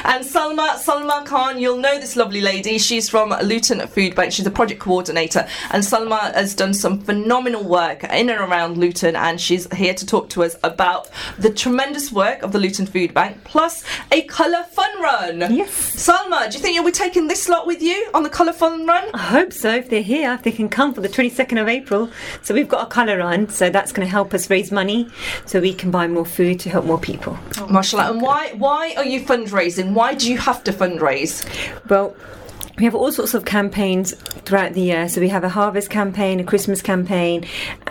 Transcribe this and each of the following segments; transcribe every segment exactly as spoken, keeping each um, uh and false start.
And Salma, Salma Khan, you'll know this lovely lady. She's from Luton Food Bank. She's a project coordinator. And Salma has done some phenomenal work in and around Luton, and she's here to talk to us about the tremendous work of the Luton Food Bank, plus a colour fun run. Yes. Salma, do you think you'll be taking this lot with you on the colour fun run? I hope so. If they're here, if they can come for the twenty-second of April. So we've got a colour run, so that's going to help us raise money so we can buy more food to help more people. Oh, mashallah. And why why are you fundraising? Why do you have to fundraise? Well, we have all sorts of campaigns throughout the year. So we have a harvest campaign, a Christmas campaign,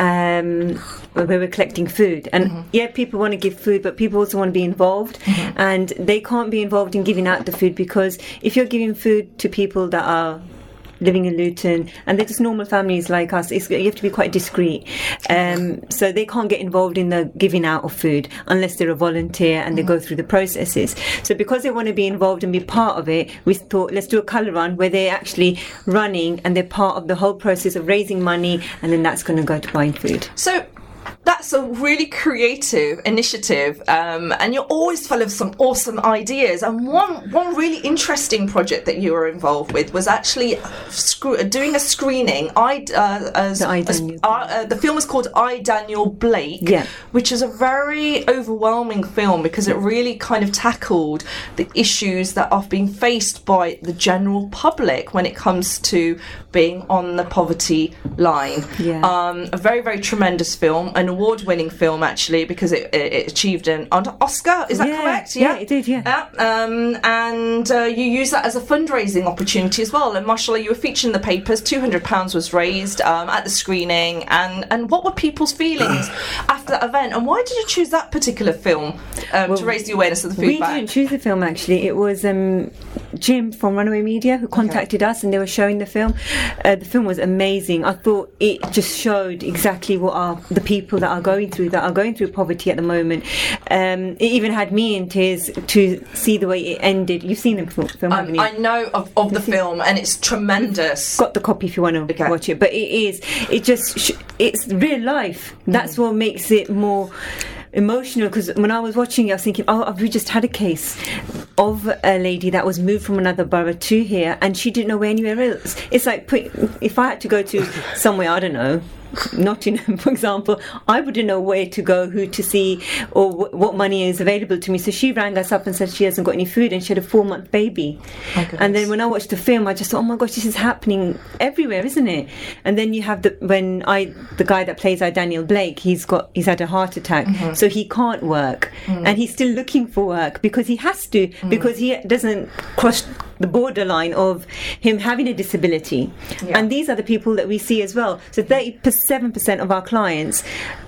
um, where we're collecting food. And mm-hmm. yeah, people want to give food, but people also want to be involved. Mm-hmm. And they can't be involved in giving out the food, because if you're giving food to people that are living in Luton and they're just normal families like us, it's, you have to be quite discreet, um, so they can't get involved in the giving out of food unless they're a volunteer and mm-hmm. they go through the processes. So because they want to be involved and be part of it, we thought let's do a colour run where they're actually running and they're part of the whole process of raising money, and then that's going to go to buying food. So that's a really creative initiative, um, and you're always full of some awesome ideas. And one one really interesting project that you were involved with was actually sc- doing a screening. I uh, as, the, I, as uh, uh, the film is called I, Daniel Blake, yeah. which is a very overwhelming film because it really kind of tackled the issues that are being faced by the general public when it comes to being on the poverty line. Yeah. Um, a very, very tremendous film, an award-winning film actually, because it, it, it achieved an Oscar. Is that yeah, correct? Yeah, yeah, it did. Yeah. Yeah. Um, and uh, you use that as a fundraising opportunity as well. And mashallah, you were featured in the papers. Two hundred pounds was raised um, at the screening. And and what were people's feelings after that event? And why did you choose that particular film um, well, to raise the awareness of the food we bank? We didn't choose the film actually. It was um, Jim from Runaway Media who contacted okay. us, and they were showing the film. Uh, the film was amazing. I thought it just showed exactly what are the people that are going through that are going through poverty at the moment. Um, it even had me in tears to see the way it ended. You've seen the film, haven't you? I know of, of the film, and it's tremendous. Got the copy if you want to okay. watch it. But it is, it just, it's real life. That's mm. what makes it more emotional, because when I was watching it I was thinking, oh, we just had a case of a lady that was moved from another borough to here and she didn't know anywhere else. It's like put, if I had to go to somewhere, I don't know, Nottingham for example, I wouldn't know where to go, who to see, or w- what money is available to me. So she rang us up and said she hasn't got any food, and she had a four month baby. And then when I watched the film I just thought, oh my gosh, this is happening everywhere, isn't it? And then you have the when I the guy that plays I, Daniel Blake, he's got he's had a heart attack, mm-hmm. so he can't work, mm. and he's still looking for work because he has to, mm. because he doesn't cross the borderline of him having a disability. Yeah. And these are the people that we see as well. So thirty-seven percent of our clients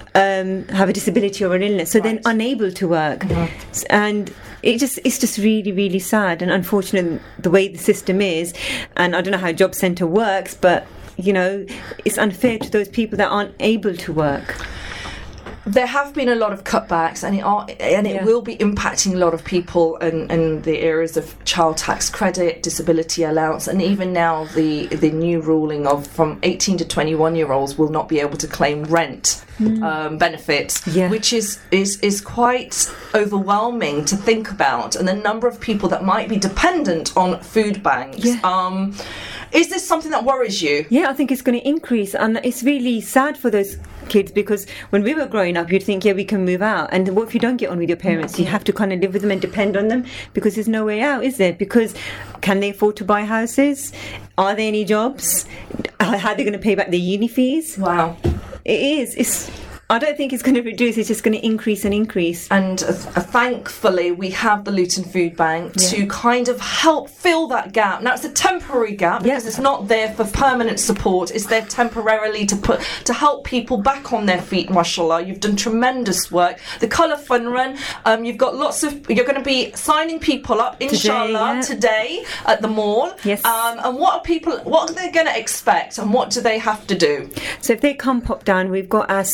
um, have a disability or an illness, so right. they're unable to work. Mm-hmm. And it just it's just really, really sad and unfortunate the way the system is. And I don't know how Job Centre works, but you know, it's unfair to those people that aren't able to work. There have been a lot of cutbacks, and it are, and it yeah. will be impacting a lot of people in, in the areas of child tax credit, disability allowance, and even now the the new ruling of from eighteen to twenty-one year olds will not be able to claim rent mm. um, benefits, yeah. which is, is is quite overwhelming to think about, and the number of people that might be dependent on food banks. Yeah. Um, is this something that worries you? Yeah, I think it's going to increase, and it's really sad for those kids, because when we were growing up you'd think, yeah, we can move out, and what if you don't get on with your parents? You have to kind of live with them and depend on them, because there's no way out, is there? Because can they afford to buy houses? Are there any jobs? How are they going to pay back their uni fees? Wow. It is. It's I don't think it's going to reduce, it's just going to increase and increase. And uh, thankfully we have the Luton Food Bank yeah. to kind of help fill that gap. Now it's a temporary gap because yeah. it's not there for permanent support, it's there temporarily to put to help people back on their feet. Mashallah, you've done tremendous work. The Colour Fun Run, um, you've got lots of, you're going to be signing people up inshallah today, yeah. today at the mall. Yes. Um, and what are people, what are they going to expect, and what do they have to do? So if they come pop down, we've got our stall at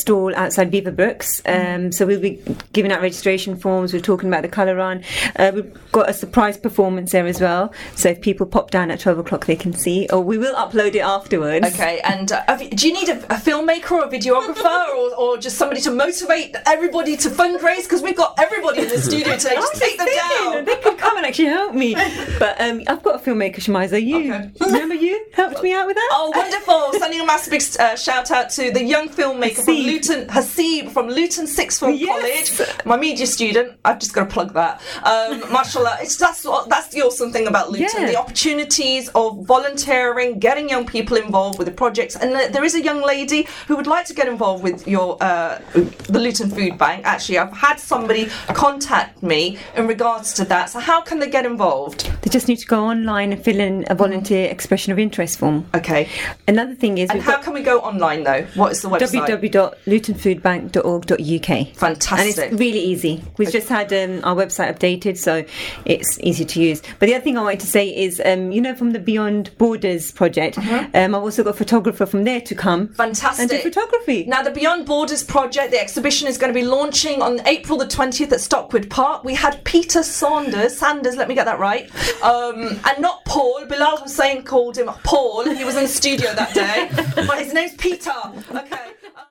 outside Beaver Brooks. Um, so we'll be giving out registration forms. We're talking about the colour run. Uh, we've got a surprise performance there as well. So if people pop down at twelve o'clock, they can see. Or we will upload it afterwards. Okay, and uh, have you- do you need a, a filmmaker or a videographer or, or just somebody to motivate everybody to fundraise? Because we've got everybody in the studio today. Just take them down. They can come and actually help me. But um, I've got a filmmaker, Shamiza. You Okay. remember you helped me out with that? Oh, wonderful! Sending a massive big uh, shout out to the young filmmaker from Haseeb. Luton, Haseeb from Luton Sixth Form Yes. College, my media student. I've just got to plug that. Um, mashallah, it's that's what that's the awesome thing about Luton: Yeah. the opportunities of volunteering, getting young people involved with the projects. And uh, there is a young lady who would like to get involved with your uh, the Luton Food Bank. Actually, I've had somebody contact me in regards to that. So how can they get involved? They just need to go online and fill in a volunteer expression of interest form. Okay. Another thing is And we've how got can we go online though? What is the website? w w w dot luton food bank dot org dot u k. Fantastic. And it's really easy. We've just had um, our website updated, so it's easy to use. But the other thing I wanted to say is, um, you know, from the Beyond Borders project, um, I've also got a photographer from there to come Fantastic. and do photography. Now, the Beyond Borders project, the exhibition is going to be launching on April the twentieth at Stockwood Park. We had Peter Saunders, Sanders, let me get that right, um, and not Paul. Bilal Hussein called him Paul. He was in the studio that day.